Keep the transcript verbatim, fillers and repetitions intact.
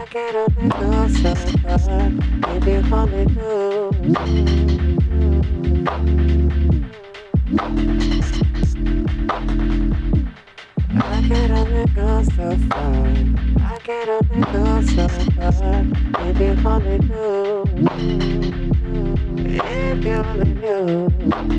get up and go so far. Maybe only do. I get up and go so far. I get up and go so far. Maybe only do. If you only knew.